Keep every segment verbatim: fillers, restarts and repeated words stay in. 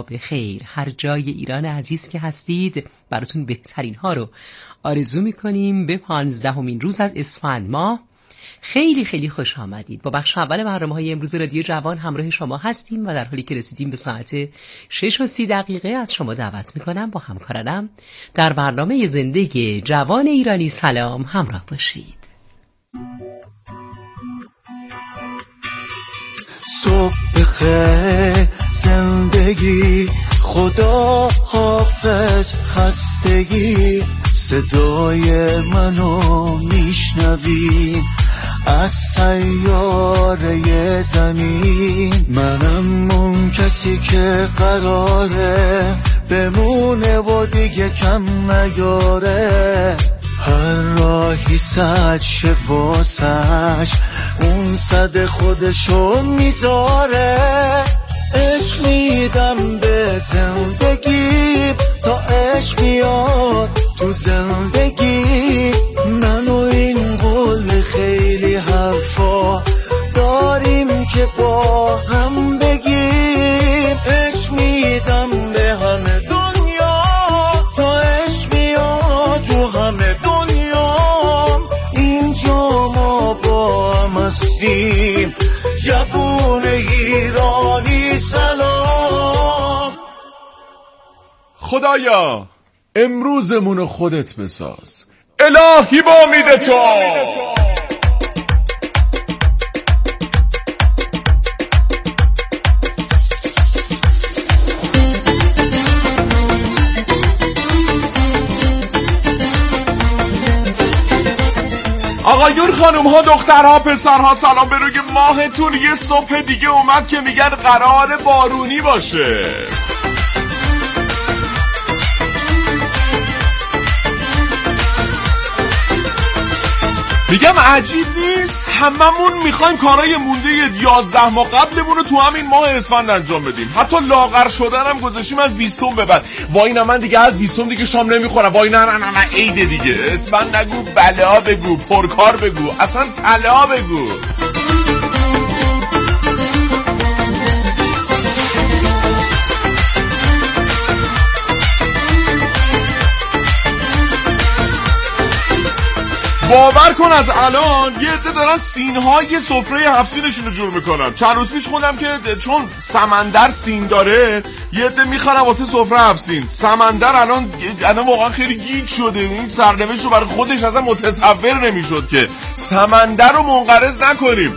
به خیر. هر جای ایران عزیز که هستید براتون بهترین ها رو آرزو میکنیم. به پانزدهمین روز از اسفند ماه خیلی خیلی خوش آمدید. با بخش اول برنامه‌های امروز رادیو جوان همراه شما هستیم و در حالی که رسیدیم به ساعت شش و سی دقیقه از شما دعوت میکنم با همکارانم در برنامه زندگی جوان ایرانی سلام همراه باشید. صبح بخیر زندگی، خدا حافظ خستگی، صدای منو میشنوی از سیاره زمین. منم اون کسی که قراره بمونه و دیگه کم نیاره. هر راهی صد شه واسش اون صد خودشو میذاره. عشق میدم به زندگی تا عشق بیاد تو زندگی. من و این قول خیلی حرفا داریم که با هم بگیم. عشق میدم به همه دنیا تا عشق بیاد تو همه دنیا. اینجا ما با هم هستیم جوون ایرانی سلام. خدایا امروزمونو خودت بساز، الهی با میده تو. آقایون خانوم ها دخترها پسرها سلام به روی ماهتون. یه صبح دیگه اومد که میگن قرار بارونی باشه. میگم عجیب نیست؟ هممون میخوایم کارای مونده یازده ماه قبلمون رو تو همین ماه اسفند انجام بدیم. حتی لاغر شدن هم گذاشتیم از بیستم به بعد. وای نه من دیگه از بیستم دیگه شام نمیخورم. وای نه نه نه نه عیده دیگه. اسفند نگو، بلا بگو، پرکار بگو، اصلا طلا بگو. باور کن از الان یه عده دارن سینهای سفره هفت سینشون رو جور میکنن. چند روز پیش خوندم که چون سمندر سین داره یه عده میخرن واسه سفره هفت سین. سمندر الان الان واقعا خیلی گیج شده. این سرنوشت رو برای خودش اصلا متصور نمیشد که سمندر رو منقرض نکنیم.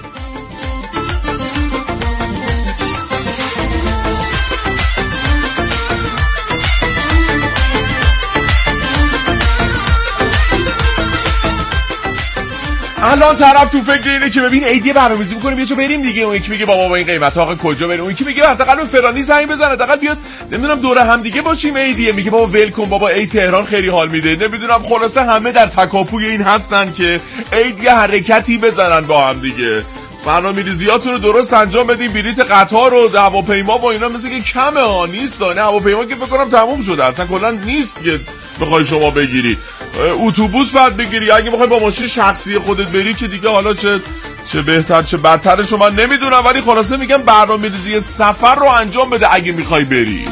الان طرف تو فکر اینه که ببین ایدی برنامه‌ریزی می‌کنیم بیا چه بریم دیگه. اون یکی میگه بابا با این قیمت آقا کجا بریم. اون یکی میگه حداقل اون فلانی زنگ بزنه حداقل بیاد نمیدونم دور هم دیگه باشیم. ایدی میگه بابا ول کن بابا ای تهران خیلی حال میده. نمیدونم خلاصه همه در تکاپوی این هستن که ایدی حرکتی بزنن با هم دیگه. برنامه‌ریزیاتون رو درست انجام بدین. بلیت قطار و هواپیما و اینا مثل که کمه ها نیست. نه هواپیما که فکر کنم تموم شده اصلا کلا نیست که بخوای شما بگیری. اتوبوس بعد بگیری. اگه بخوای با ماشین شخصی خودت بری که دیگه حالا چه چه بهتر چه بدترشو من نمیدونم، ولی خلاصه میگم برنامه‌ریزی سفر رو انجام بده اگه میخوای بری.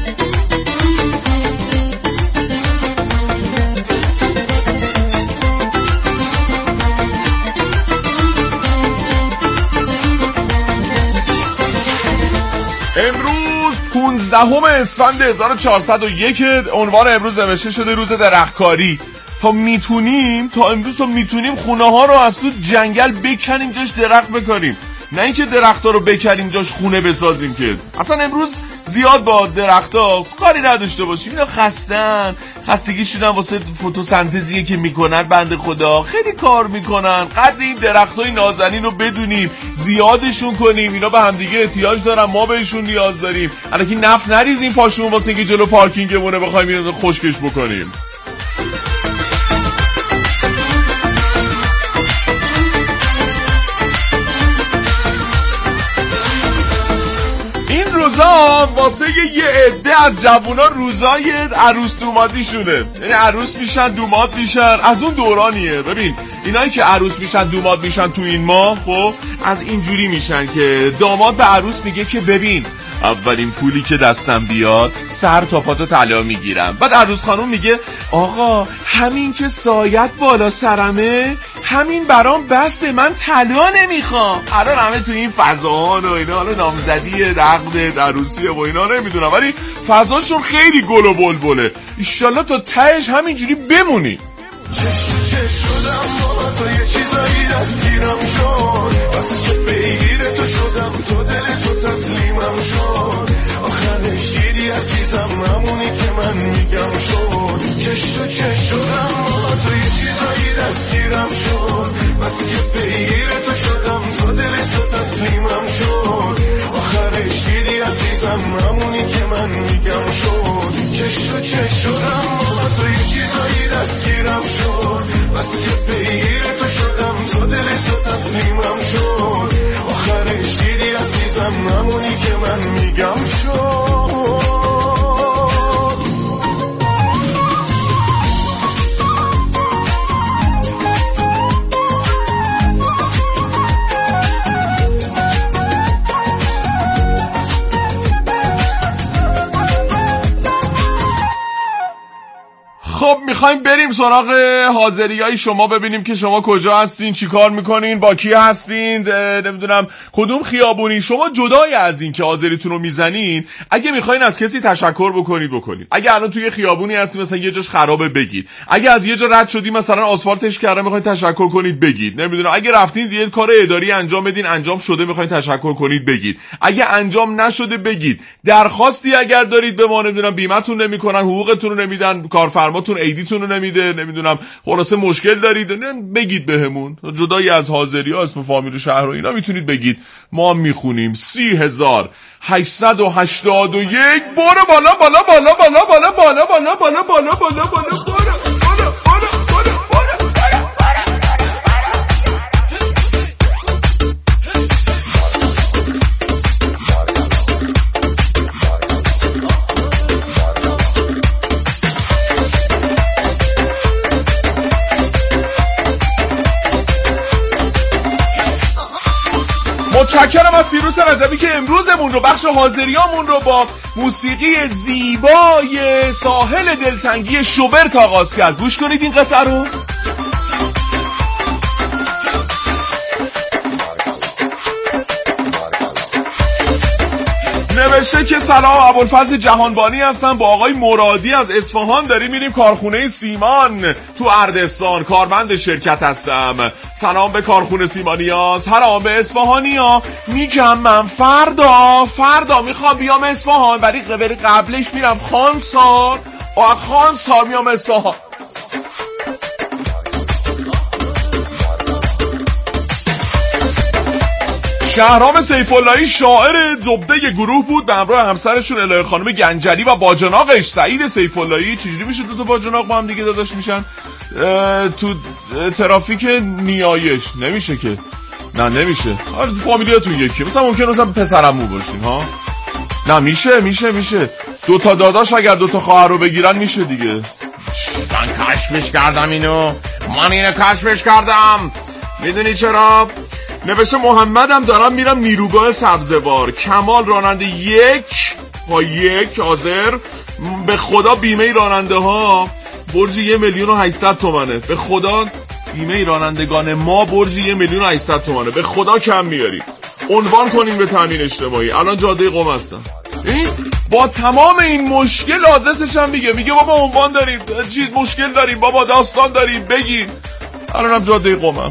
امروز پانزدهم اسفند هزار و چهارصد و یک. عنوان امروز نوشته شده روز درختکاری. تا میتونیم تا امروز تا میتونیم خونه ها رو از تو جنگل بکنیم جاش درخت بکنیم، نه اینکه درخت ها رو بکنیم جاش خونه بسازیم. که اصلا امروز زیاد با درخت ها کاری نداشته باشیم. اینا خستن، خستگی شدن واسه فتوسنتزیه که میکنن بنده خدا، خیلی کار میکنن. قدر این درخت های نازنین رو بدونیم، زیادشون کنیم. اینا به هم دیگه احتیاج دارن، ما بهشون نیاز داریم. الکی نفت نریزیم پاشون واسه اینکه جلو پارکینگمونه بخوایم اینو خشکش بکنیم. روزا واسه یه عده از جوونا روزای عروس دومادیشونه، یعنی عروس میشن دوماد میشن، از اون دورانیه. ببین اینایی که عروس میشن دوماد میشن تو این ماه، خب از اینجوری میشن که داماد به عروس میگه که ببین اولین پولی که دستم بیاد سر تا پاتو طلا میگیرم. بعد عروس خانوم میگه آقا همین که سایت بالا سرمه همین برام بسه، من طلا نمیخوام. الان همه تو این فضاها و اینا، حالا نامزدی عقد عروسی و اینا نمیدونم، ولی فضاشون خیلی گل و بلبله. ایشالله تا تهش همینجوری بمونی. چشم چشم شدم با تو، یه چیزایی دستگیرم شد، واسه که بگیره تو شدم، تو دل تو تسلیمم شد، آخرش شیری عزیزم همونی که من میگم شد. چشم تو چشم شدم با تو، یه چیزایی دستگیرم شد، واسه که بگیره تو شدم، تو دل تو تسلیمم شد، آخرش شیری عزیزم همونی که من میگم شد. چشم تو چشم شدم با تو، یه چیزایی دستگیرم شد، واسه که بگیره تو شدم، تو دل تو تسلیمم شد، آخرش دیدی عزیزم همونی که من میگم شد. خب میخوایم بریم سراغ حاضریای شما، ببینیم که شما کجا هستین، چی کار میکنین، با کی هستین، نمیدونم کدوم خیابونی. شما جدای از این که حاضریتون رو میزنین، اگه میخواین از کسی تشکر بکنید بکنید. اگه الان توی خیابونی هستین مثلا یه جاش خرابه بگید. اگه از یه جا رد شدی مثلا آسفالتش کرده میخواین تشکر کنید بگید. نمیدونم اگه رفتین یه کار اداری انجام بدین، انجام شده میخواین تشکر کنید بگید. اگه انجام نشده بگید. درخواستی اگر دارید به ما، نمیدونم بیمه‌تون نمیکنن، حقوقتون رو نمیدن، کارفرماتون ایدیتون رو نمیده، نمیدونم خلاصه مشکل دارید، بگید بهمون. جدایی از حاضری ها اسم فامیل شهر و اینا میتونید بگید، ما هم میخونیم. سی هزار هشتصد و هشتاد و یک. برو بالا بالا بالا بالا بالا بالا بالا بالا بالا بالا بالا بالا. متشکرم از سیروس رجبی که امروزمون رو، بخش حاضریامون رو با موسیقی زیبای ساحل دلتنگی شوبرت آغاز کرد. گوش کنید این قطعه رو. نوشته که سلام، ابوالفضل جهانبانی هستم، با آقای مرادی از اصفهان داریم میریم کارخونه سیمان تو اردستان، کارمند شرکت هستم. سلام به کارخونه سیمانیا، سلام به اصفهانیا. میگم من فردا فردا میخوام بیام اصفهان، ولی قبلش میرم خانسار، آ خانسار میام اصفهان. شهرام سیف اللهی شاعر زبده گروه بود به همراه همسرشون الهه خانم گنجلی و باجناقش سعید سیف اللهی. چجوری میشه دو تا باجناق با هم دیگه داداش میشن تو ترافیک نیایش؟ نمیشه که، نه نمیشه. فامیلیاتون یکیه، مثلا ممکنه مثلا پسرمو باشین ها. نه میشه میشه میشه دو تا داداش اگر دو تا خواهر رو بگیرن میشه دیگه. من کشفش کردم اینو، من اینو کشفش کردم. میدونی چرا؟ نوشته محمدم دارم میرم نیروگاه سبزوار، کمال راننده یک با یک آذر، به خدا بیمه راننده ها برج یه میلیون و هشتصد تومنه، به خدا بیمه رانندگان ما برج یه میلیون و هشتصد تومنه، به خدا کم میاریم. عنوان کنیم به تامین اجتماعی. الان جاده قم هستم. این با تمام این مشکل آدرسش هم میگه میگه بابا عنوان داریم، چیز مشکل داریم بابا، داستان داریم، بگید. الانم جاده قمم.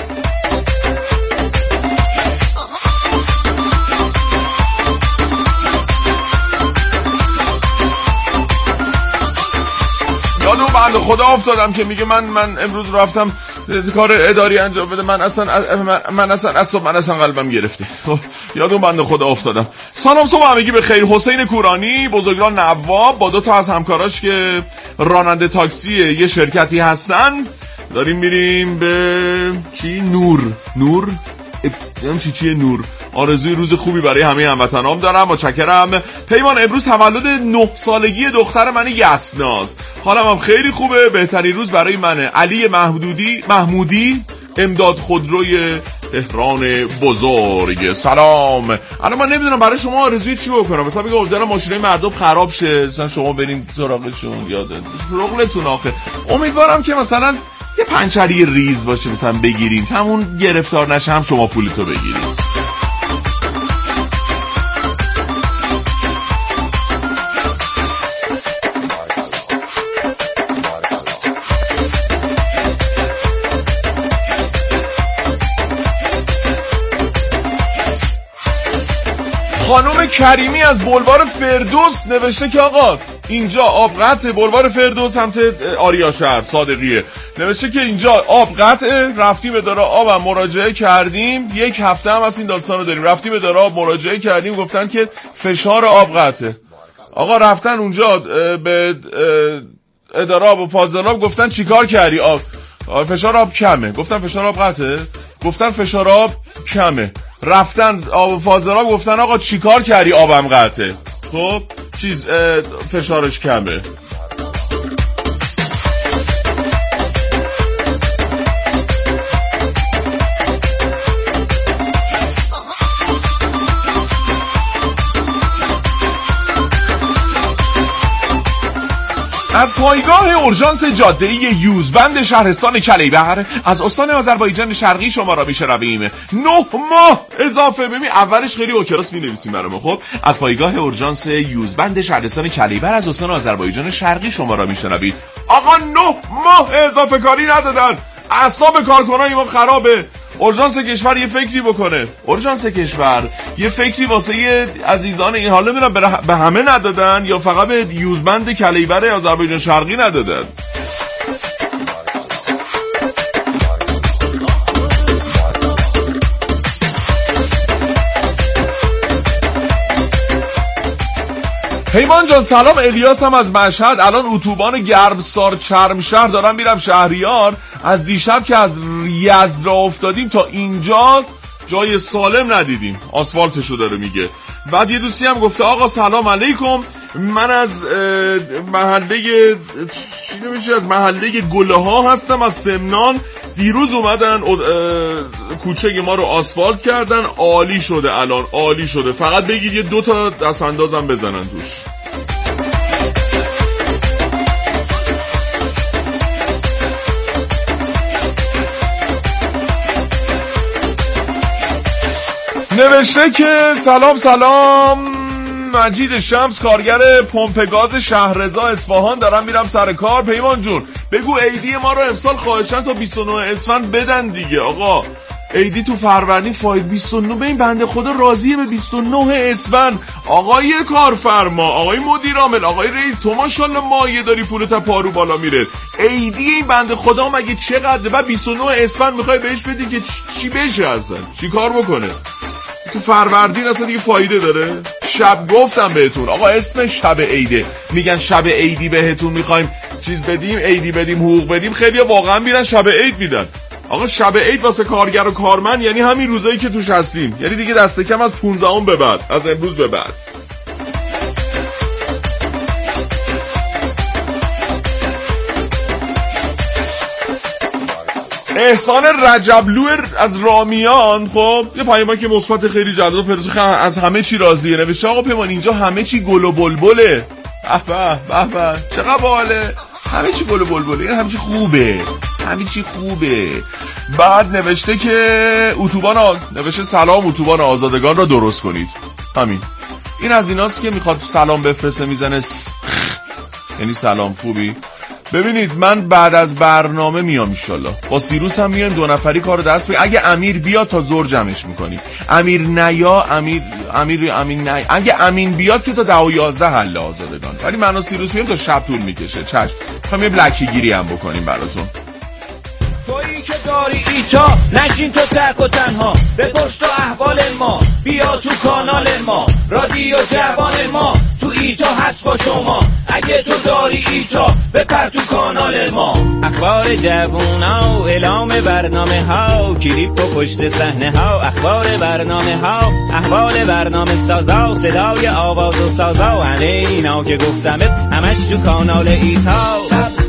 یادم بنده خدا افتادم که میگه من من امروز رفتم کار اداری انجام بده، من اصلا من, من اصلا اصلا من اصلا قلبم گرفته. یادم بنده خدا افتادم. سلام صبح همگی به خیر. حسین کورانی بزرگراه نواب با دو تا از همکاراش که راننده تاکسی یه شرکتی هستن داریم میریم به چی؟ نور نور ام چی چیه نور آرزوی روز خوبی برای همه هموطنام دارم. متشکرم. پیمان امروز تولد نه سالگی دختر من یسناست. حالم هم خیلی خوبه. بهترین روز برای منه. علی محمودی محمودی امداد خودروی تهران بزرگ. سلام. الان من نمیدونم برای شما آرزوی چی بکنم. مثلا میگم امیدوارم ماشینای مردم خراب شه، مثلا شما بریم سراغشون، یاد رغلتون آخه. امیدوارم که مثلا یه پنچری ریز باشه مثلا بگیرین، همون گرفتار نشه، هم شما پولتو بگیرین. خانم کریمی از بلوار فردوس نوشته که آقا اینجا آب قطعه. بلوار فردوس سمت آریا شهر صادقیه. نوشته که اینجا آب قطعه، رفتیم اداره آب هم مراجعه کردیم، یک هفته هم از این داستان رو داریم. رفتیم اداره آب مراجعه کردیم، گفتن که فشار آب قطعه. آقا رفتن اونجا به اداره آب و فاضلاب، گفتن چیکار کردی؟ آب فشار آب کمه. گفتن فشار آب قطعه. گفتن فشار آب کمه. رفتن آب فاضلاب، گفتن آقا چیکار کردی؟ آبم قطعه. خب چیز فشارش کمه. از پایگاه اورژانس جاده‌ای یوزبند شهرستان کلیبر از استان آذربایجان شرقی شما را میشنویم. نه ماه اضافه. ببین اولش خیلی اوکراس می‌نویسیم برام. خب از پایگاه اورژانس یوزبند شهرستان کلیبر از استان آذربایجان شرقی شما را میشنوید. آقا نه ماه اضافه کاری ندادن. اعصاب کارکنای ما خرابه. اورژانس کشور یه فکری بکنه. اورژانس کشور یه فکری واسه عزیزان این حالا میرن به همه ندادن یا فقط به یوزبند کلیبر آذربایجان شرقی ندادن؟ پیمان جان سلام. الیاس هم از مشهد. الان اتوبان گرمسار چرمشهر دارم میرم شهریار. از دیشب که از یزد را افتادیم تا اینجا جای سالم ندیدیم. آسفالتشو داره میگه. بعد یه دوستی هم گفته آقا سلام علیکم، من از محله چی نمیشه از محله گله ها هستم از سمنان. دیروز اومدن کوچه ما رو آسفالت کردن. عالی شده. الان عالی شده. فقط بگید یه دو تا دست اندازم بزنن توش. نوشته که سلام سلام مجید شمس کارگر پمپ گاز شهررضا اصفهان، دارم میرم سر کار. پیمان جون بگو عیدی ما رو امسال خواهشاً تا بیست و نه اسفند بدن دیگه. آقا عیدی تو فروردین فاید بیست و نه. به این بنده خدا راضیه به بیست و نه اسفند. آقای کارفرما، آقای مدیر عامل، آقای رئیس، تو ماشاءالله مایه داری پولت پارو بالا میره. عیدی این بنده خدا مگه چقدر؟ بعد بیست و نه اسفند میخوای بهش بدی که چی بشه؟ اصلا چی کار بکنه؟ تو فروردین اصلا دیگه فایده داره؟ شب گفتم بهتون آقا اسم شب عیده، میگن شب عیدی بهتون میخوایم چیز بدیم، عیدی بدیم، حقوق بدیم. خیلی واقعا میرن شب عید میدن. آقا شب عید واسه کارگر و کارمند یعنی همین روزایی که توش هستیم، یعنی دیگه دست کم از پانزدهم به بعد، از امروز به بعد. احسان رجبلو از رامیان خب یه پیام که مثبت خیلی جالب فرستاد، از همه چی راضیه. نوشته آقا پیمان اینجا همه چی گل و بلبله. به به به چقدر باحاله. همه چی گل و بلبله، یعنی همه چی خوبه، همه چی خوبه. بعد نوشته که اتوبان آ... نوشته سلام اتوبان آزادگان را درست کنید. همین. این از ایناست که میخواد سلام بفرسته میزنه س... یعنی سلام خوبی. ببینید من بعد از برنامه میام انشالله، با سیروس هم میایم دو نفری کارو دست بگیریم. اگه امیر بیاد تا زور جمعش میکنیم، امیر نیا امیر امیر امین نیا اگه امین بیاد که تا ده و یازده حل آزادگان، ولی من و سیروس میام تا شب طول میکشه. چشم میخوام یه بلکی گیری هم بکنیم براتون. تویی که داری ایتا نشین تو تک و تنها، بپرس تو احوال ما، بیا تو کانال ما، رادیو جوان ما تو ایتا هست با شما. اگه تو داری ایتا بپر تو کانال ما. اخبار جوونا و اعلام برنامه ها، کلیپ و پشت صحنه ها، اخبار برنامه ها، احوال برنامه سازا، صدای آواز و سازا، همه اینا که گفتم همش تو کانال ایتا.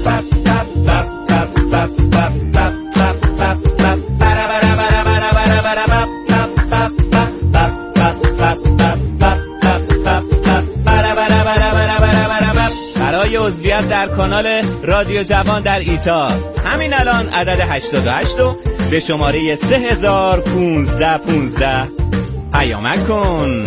برای عضویت در کانال رادیو جوان در ایتا همین الان عدد هشتاد و هشت رو به شماره سه هزار و پانزده پانزده پیامک کن.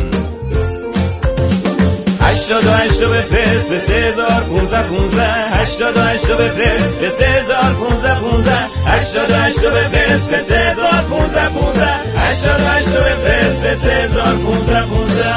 هشتاد و هشت رو بفرست به سه هزار و پانزده پانزده، هشتاد و هشت رو بفرست به سه هزار و پانزده پانزده، هشتاد و هشت رو بفرست به سه هزار و پانزده پانزده، هشتاد و هشت رو بفرست به سه هزار و پانزده پانزده.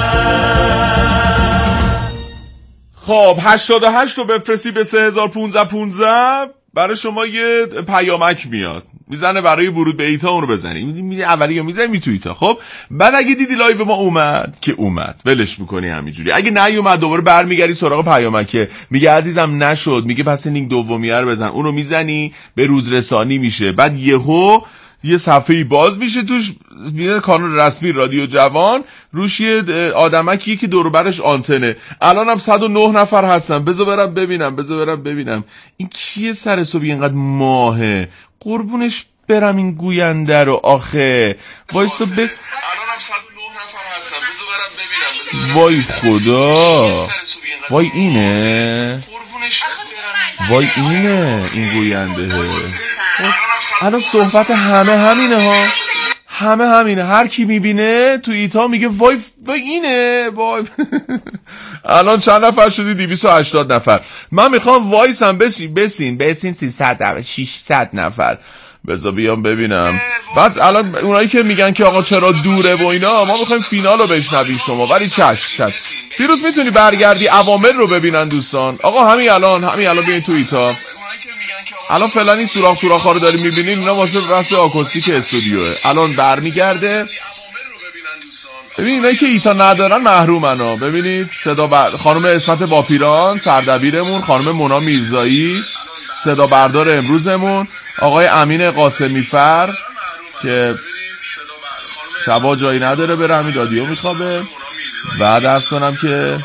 خب هشتاد و هشت رو بفرستی به سه هزار و پانزده پانزده برای شما یه پیامک میاد، میزنه برای ورود به ایتا اون رو بزنی، میری اولی رو میزنی می تو ایتا. خب بعد اگه دیدی لایو ما اومد که اومد ولش میکنی همینجوری، اگه نیومد دوباره برمیگردی سراغ پیامکه، میگه عزیزم نشد، میگه پس لینک دومیه رو بزن، اون رو میزنی به روز رسانی میشه. بعد یهو یه صفحه‌ای باز میشه توش میاد کانال رسمی رادیو جوان، روش یه آدمکی که دور و برش آنتنه. الان هم صد و نه نفر هستن، بذار برم ببینم بذار برم ببینم این کیه سر صبح اینقدر ماهه، قربونش برم این گوینده رو آخه. وایسا ب... الان هم صد و نه نفر هستن، بذار برم ببینم. وای خدا، وای اینه، وای اینه این گوینده. الان صحبت همه همینه ها، همه همینه، هر کی میبینه تو ایتا میگه وای وای اینه وای. الان چند نفر شدی؟ دویست و هشتاد نفر. من میخوام وایسم بسین بسین بسین سیصد نفر ششصد نفر، بذار بیام ببینم. بعد الان اونایی که میگن که آقا چرا دوره و اینا، ما میخوایم فینال رو بشنویم شما، ولی چشم چشم فیروز میتونی برگردی عوامل رو ببینن دوستان. آقا همین الان همین الان بیاین تو ایتا. الان فعلا این سوراخ سوراخ ها رو داریم میبینیم، اینا واسه بحث آکوستیک استودیوه. الان برمیگرده. ببین اینایی که ایتا ندارن محرومن ها. ببینید صدا بر... خانم اسمت باپیران سردبیرمون، خانم مونا میرزایی صدا بردار امروزمون، آقای امین قاسمی فر که شبا جایی نداره بره همین رادیو میخوابه. بعد عرض کنم که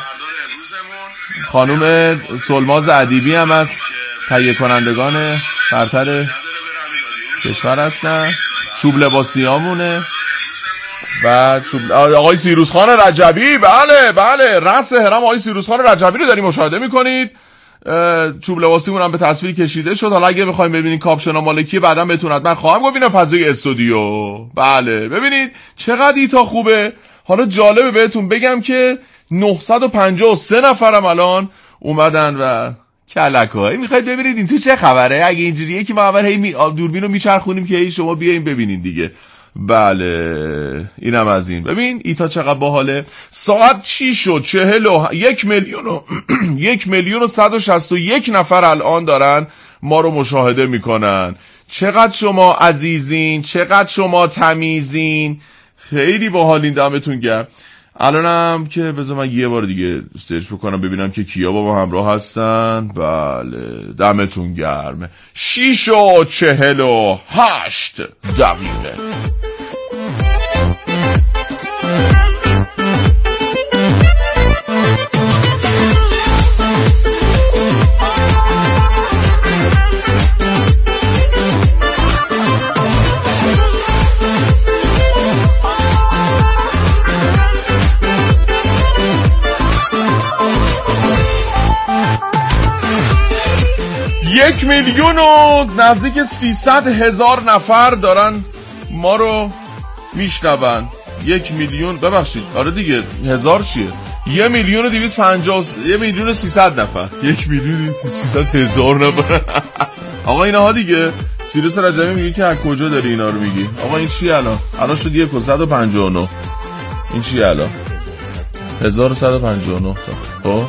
خانم سلماز ادیبی هم از تهیه کنندگان برتر کشور هستن، چوب لباسی هامونه. و چوب... آقای سیروس خان رجبی، بله بله رأس هرم آقای سیروس خان رجبی رو داریم مشاهده میکنید. چوب لباسیمون هم به تصویر کشیده شد. حالا اگه بخوایم ببینید کاپشن مالکی بعدا بهتون حتما خواهم گفت. اینم فضای استودیو. بله ببینید چقدر ایتا خوبه. حالا جالبه بهتون بگم که نهصد و پنجاه و سه نفرم الان اومدن و کلک‌های میخواید ببینید این تو چه خبره. اگه اینجوریه که ما اول هی می... دوربین رو میچرخونیم که هی شما بیاین ببینین دیگه. بله اینم از این. ببین ایتا چقدر باحاله. ساعت چی شد؟ چهل و یک میلیون و یک میلیون و صد و شصت و یک نفر الان دارن ما رو مشاهده میکنن. چقدر شما عزیزین، چقدر شما تمیزین، خیلی باحالین، دمتون گرم. الانم که بذار من یه بار دیگه سرچ بکنم ببینم که کیا با ما همراه هستن. بله دمتون گرم. شیش و چهل و هشت دقیقه. یک میلیون و نزدیک سیصد هزار نفر دارن ما رو میشنون. یک میلیون ببخشید آره دیگه هزار چیه؟ یه میلیون و دویست پنجاه یه میلیون و سیصد نفر. یک میلیون و سیصد هزار نفر. آقا اینها دیگه. سیروس رجبی میگه که از کجا داری اینا رو میگی؟ آقا این چی الان؟ الان شد یک و صد و پنجاه و نه. این چی الان؟ هزار و صد و پنجاه و نه. خب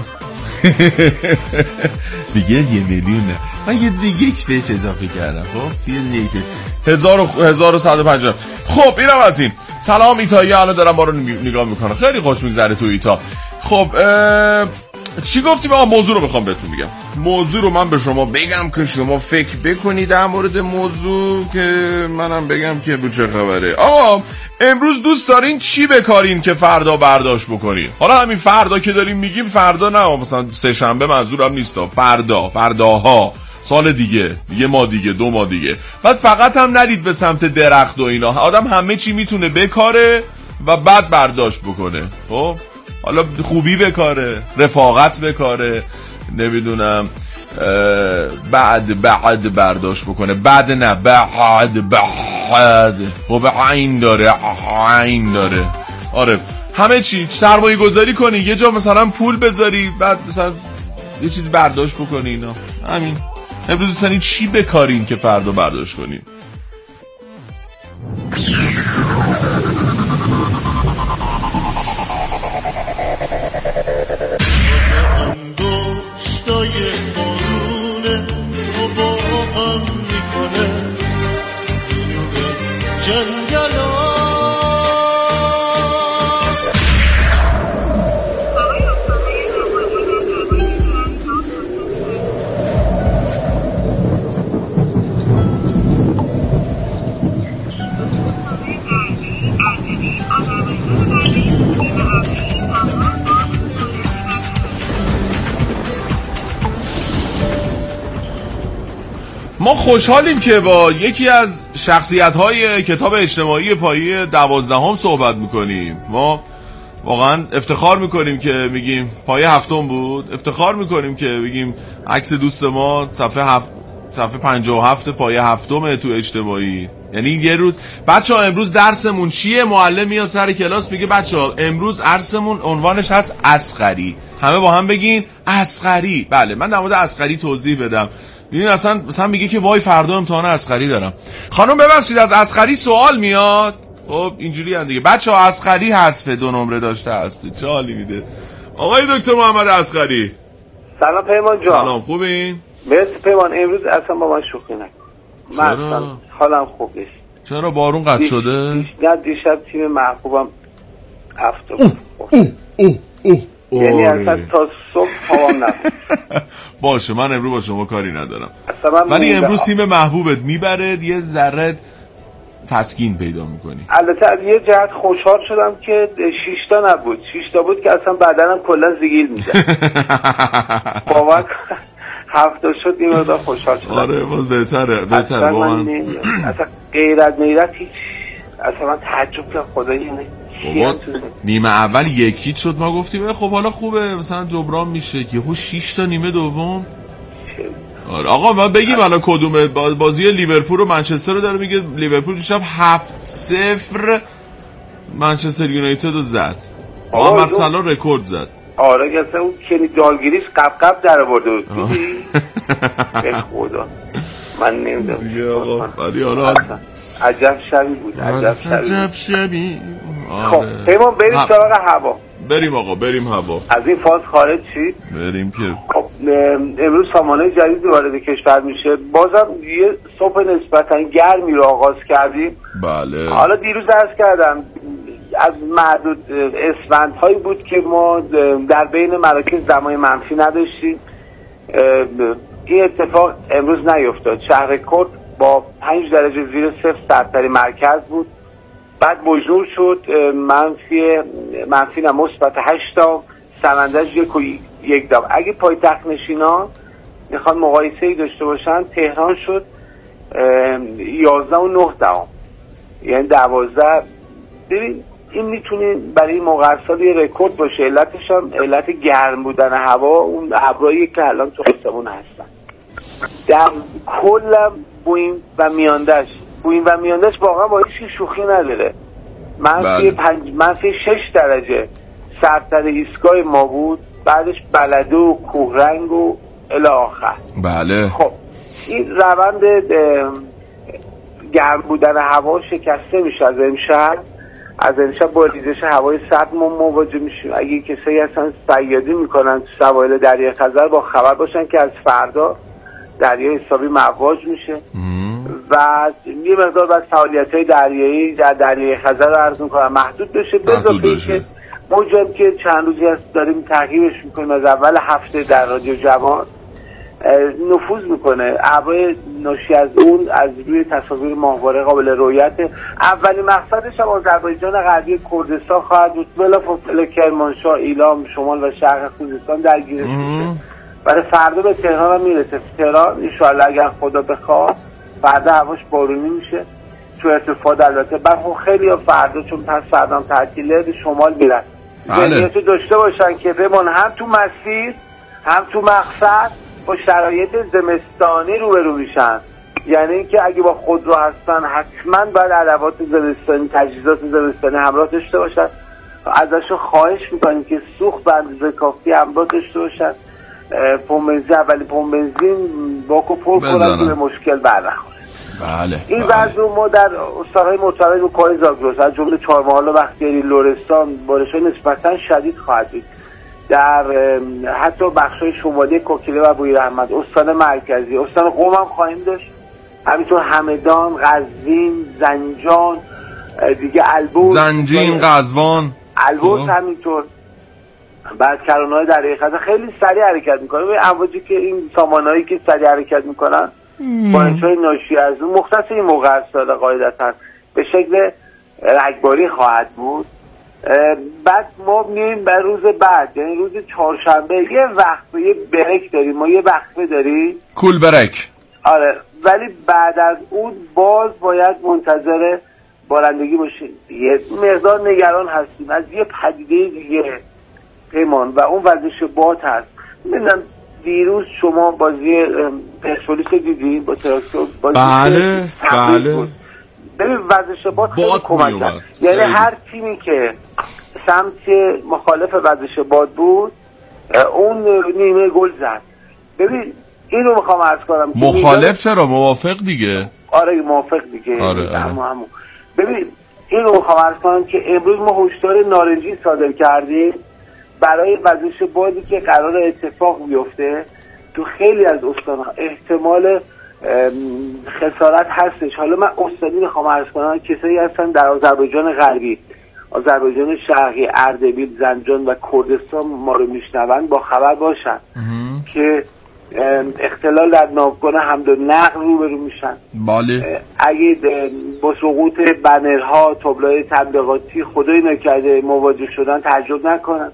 دیگه یه میلیون نه، من یه دیگه یک بهش اضافه کردم. خب یه دیگه هزار و هزار و صد و پنجاه. خب اینم از این. سلام ایتایی الان دارم ما رو نگاه میکنه، خیلی خوش میگذره تو ایتا. خب چی گفتیم؟ آقا موضوع رو میخوام بهتون بگم. موضوع رو من به شما بگم که شما فکر بکنید در مورد موضوع، که منم بگم که چه خبره. آقا امروز دوست دارین چی بکارین که فردا برداشت بکنین؟ حالا همین فردا که داریم میگیم، فردا نه مثلا سه شنبه منظورم نیست، فردا، فرداها، سال دیگه، یه ماه دیگه، دو ماه دیگه. بعد فقط هم ندید به سمت درخت و اینا. آدم همه چی میتونه بکاره و بعد برداشت بکنه. خب حالا خوبی بکاره، رفاقت بکاره، نمیدونم بعد بعد برداشت بکنه، بعد نه بعد بعد خب عین داره عین داره. آره همه چی سرمایه گذاری کنی، یه جا مثلا پول بذاری، بعد مثلا یه چیز برداشت بکنی. اینا همین. امروز دوستانی چی بکارین که فردا برداشت کنین؟ ما خوشحالیم که با یکی از شخصیت‌های کتاب اجتماعی پایه دوازدهم صحبت می‌کنیم. ما واقعا افتخار می‌کنیم که میگیم پایه هفتم بود، افتخار می‌کنیم که بگیم عکس دوست ما صفحه هفت صفحه پنجاه و هفت پایه هفتم تو اجتماعی. یعنی یه روز بچه‌ها امروز درسمون چیه؟ معلم میاد سر کلاس میگه بچه‌ها امروز درسمون عنوانش هست اصغری. همه با هم بگین اصغری. بله من در مورد اصغری توضیح بدم. ببین اصلا مثلا میگه که وای فردا امتحان اصغری دارم. خانم ببخشید از اصغری سوال میاد. خب اینجوری هم دیگه بچه‌ها اصغری حذف دو نمره داشته هست. چه حالی میده آقای دکتر محمد اصغری؟ سلام پیمان جان. سلام خوبین؟ مرسی پیمان. امروز اصلا با من شوخی نکن. من اصلا حالم خوب نیست. چرا بارون قطع شده؟ دیش... نه دیشب تیم محبوبم افتاد. اوه اوه اوه اوه یعنی اصلا تا صبح خوابم نبود. باشه من امروز با شما کاری ندارم، ولی امروز تیم محبوبت میبره یه ذره تسکین پیدا میکنی. البته از یه جهت خوشحال شدم که شش تا نبود، شش تا بود که اصلا بدنم کلا زگیل میزد. باور هفت تا شد این مقدار خوشحال شدم. آره باز بهتره بهتره با من. اصلا غیرت میرت هیچ، اصلا من تعجب کردم خدایی بابا نیمه اول یکی شد ما گفتیم خب حالا خوبه مثلا جبران میشه که خب شش تا نیمه دوم. آره آقا ما بگیم الان کدومه بازی لیورپول و منچستر رو داره میگه. لیورپول دیشب هفت صفر منچستر یونایتد رو زد. آقا مثلا رکورد زد. آره که اصلا اون کنی دالگیریش قب قب در آورده بود. به خدا من نمیدونم آقا ولی حالا عجب شبی بود. عجب شبی عجب شبی. خب پیمان بریم سراغ هوا. بریم آقا بریم هوا. از این فاز خارج چی؟ بریم که خب امروز سامانه جدیدی وارد کشور میشه. بازم یه صبح نسبتا گرمی رو آغاز کردیم. بله. حالا دیروز عرض کردم از معدود اسفندهایی بود که ما در بین مراکز دمای منفی نداشتیم. این اتفاق امروز نیفتاد. شهر کرد با پنج درجه زیر صفر سرترین مرکز بود. بعد بجنور شد منفی منفی نه مثبت هشت تا، سمندج یک و یک دام. اگه پایتخت نشینا میخوان مقایسه ای داشته باشن تهران شد یازده و نه دام، یعنی دوازده. ببین این میتونه برای این مقایسات یه رکورد باشه. علتش هم علت گرم بودن هوا، اون ابرایی که الان تو آسمون هستن. در کلم بوین و میاندش بوین و میاندش واقعا با هیچ شوخی نداره. منفی پنج منفی شش درجه سرتر ایستگاه ما بود، بعدش بلده و کوهرنگ و الی آخر. بله. خب این روند گرم بودن هوا شکسته میشه از امشب. از امشب با ریزش هوای سرد ما مواجه میشیم. اگه کسایی هستن صیادی میکنن تو سواحل دریای خزر با خبر باشن که از فردا دریا حسابی مواج میشه و یه مقدار باید فعالیت‌های دریایی در دریای خزر رو عرض میکنم محدود بشه. به اضافه اینکه موجم که چند روزی هست داریم تغییرش میکنیم از اول هفته در رادیو جوان نفوذ میکنه. ابرهای ناشی از اون از روی تصاویر ماهواره قابل رؤیت. اولین مقصدش هم آذربایجان غربی کردستان خواهد بود، بلافاصله کرمانشاه، ایلام، شمال و شرق خوزستان درگیرش میشه. برای فردا به تهران هم میرسه. تهران ان اگر خدا بخواد فردا هواش بارونی میشه تو ارتفاع. البته برخون خیلی ها فردا چون پس فردا هم تعطیله به شمال میرن. ذهنیت داشته باشن که بمان هم تو مسیر هم تو مقصد با شرایط زمستانی روبرو میشن. یعنی اینکه اگه با خودرو هستن حتما باید ادوات زمستانی، تجهیزات زمستانی همراه داشته باشن. ازشون خواهش میکنیم که سوخت به اندازه کافی همراه داشته باشن. پمپ بنزین، اولی پمپ بنزین باکو پر کنن که به مشکل برنخوره. بله. این بله. وضع ما در استان‌های مرتبط با کوه زاگرس از جمله چهارمحال و بختیاری، لرستان بارش‌های نسبتاً شدید خواهد بود. در حتی بخش‌های شمالی کوکیله و بویراحمد، استان مرکزی، استان قم هم خواهیم داشت. همینطور همدان، قزوین، زنجان، دیگه البرز، زنجین، قزوان، البرز همینطور. بعد کرانه‌های دریای خزر خیلی سریع حرکت میکنه. به امواجی که این سامانهایی که سریع حرکت میکنن بارش‌های ناشی از اون مختص این موقع است قاعدتاً به شکل رگباری خواهد بود. بعد ما میایم به روز بعد، یعنی روز چهارشنبه یه وقفه، یه بریک داریم. ما یه وقفه داریم، کول بریک. آره، ولی بعد از اون باز باید منتظر بارندگی باشیم. یه مقدار نگران هستیم از یه پدیده دیگه پیمان و اون وزش باد هست. میدونم دیروز شما بازی پرسپولیس دیدین با تراکتور؟ بله بله. ببین وزش باد خیلی کمک کرد. یعنی هر تیمی که سمت مخالف وزش باد بود اون نیمه گل زد. ببین اینو میخوام عرض کنم. مخالف چرا؟ موافق دیگه. آره موافق دیگه. آره آره. همون همون. ببین اینو میخوام عرض کنم که امروز ما هشدار نارنجی صادر کردیم برای وزش بادی که قرار اتفاق بیفته تو خیلی از استان‌ها. احتمال خسارت هستش. حالا من استانی میخوام عرض کنم کسایی هستن در آذربایجان غربی، آذربایجان شرقی، اردبیل، زنجان و کردستان ما رو میشنون با خبر باشن که اختلال در ناوگان حمل و نقل روبرو میشن. بله. اگه با سقوط بنرها، تابلوهای تبلیغاتی خدای نکرده مواجه شدن تعجب نکنن.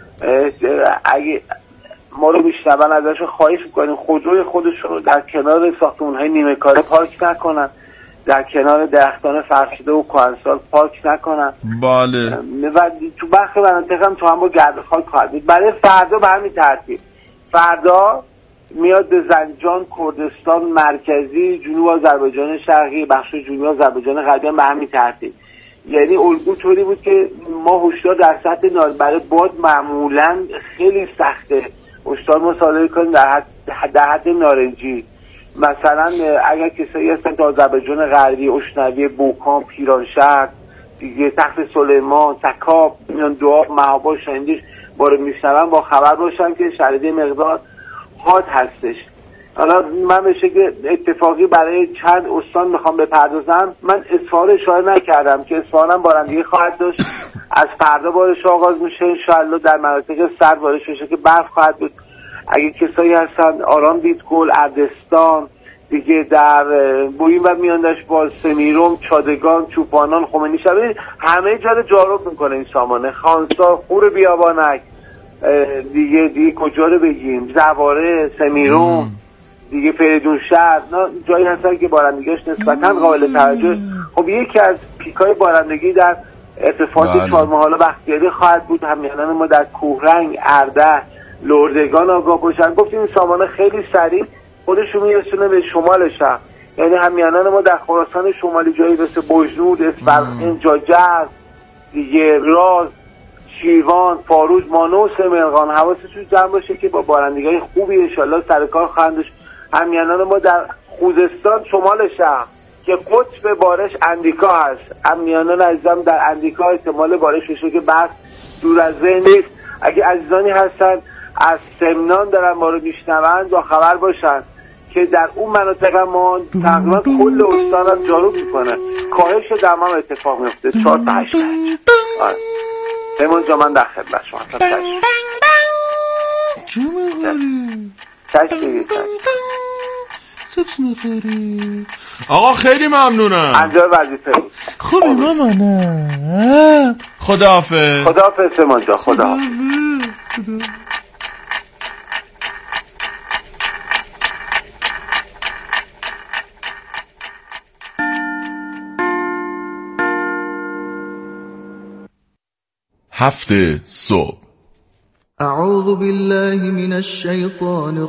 اگه ما رو میشنون ازشون خواهش میکنیم خودروی خودشون رو در کنار ساختمان‌های نیمه کاره پارک نکنن، در کنار درختان فرشیده و کهنسال پارک نکنن. بله. و تو برخی مناطق هم تو هم با گرد خاک خواهد بود. برای فردا به همین ترتیب فردا میاد به زنجان، کردستان مرکزی، جنوب آذربایجان شرقی، بخش جنوبی آذربایجان غربی هم به همین ترتیب. یعنی الگو طوری بود که ما هشدار در سطح نار برای باد معمولا خیلی سخته هشدار ما صادر کنیم در حد در حد نارنجی. مثلا اگر کسایی هستن که آذربایجان غربی، اشنوی، بوکان، پیرانشهر، دیگه تخت سلیمان، تکاب، میان دواب، مهابا، شندیش باره میشنون با خبر باشن که شرایط مقدار حاد هستش. حالا من به شکل اتفاقی برای چند استان میخوام بپردازم. من اصفهان اشاره نکردم که اصفهان هم بارندگی خواهد داشت. از فردا بارش آغاز میشه انشاءالله. در مناطق سرد بارش میشه که برف خواهد بود. اگه کسایی هستن آرام بیتگل، اردستان، دیگه در بوین و میاندش با سمیروم، چادگان، چوپانان، خمینی شبه همه جا رو جارب میکنه این سامانه. خانسا، خور بیابانک، دیگه دیگه کجا رو بگیم، زواره، سمیروم، دیگه فریدون شهر، جایی هستن که بارندگیش نسبتاً قابل توجه. خب یکی از پیکای بارندگی در ارتفاعات چهارمحال و بختیاری خواهد بود. همیهنان ما در کوهرنگ، ارده، لردگان آگاه باشن. گفتیم این سامانه خیلی سریع خودشون میرسونه به شمال شهر. یعنی همیهنان ما در خراسان شمالی جایی مثل بجنود، اسفرخین، جاجر، دیگه راز، شیروان، فاروز، مانو، سمرغان حواسشون جمع باشه که با بارندگی خوبی انشالله سر کار خواهند داشت. همیهنان ما در خوزستان شمال شهر که قطب بارش اندیکا هست، همیهنان عزیزم در اندیکا احتمال بارش بشه که برف دور از ذهن نیست. اگه عزیزانی هستن از سمنان دارن ما رو میشنوند با خبر باشن که در اون مناطق ما تقریبا کل استان هم جارو میکنه. کاهش دمام اتفاق میفته چهار تا هشت درجه. پیمان جا من در خدمت شما. چشم دیگه آقا خیلی ممنونم. انجام وظیفه بود. خوبی مامانم. خداحافظ. خداحافظ پیمان جا. خداحافظ. هفت صبح. اعوذ بالله من الشیطان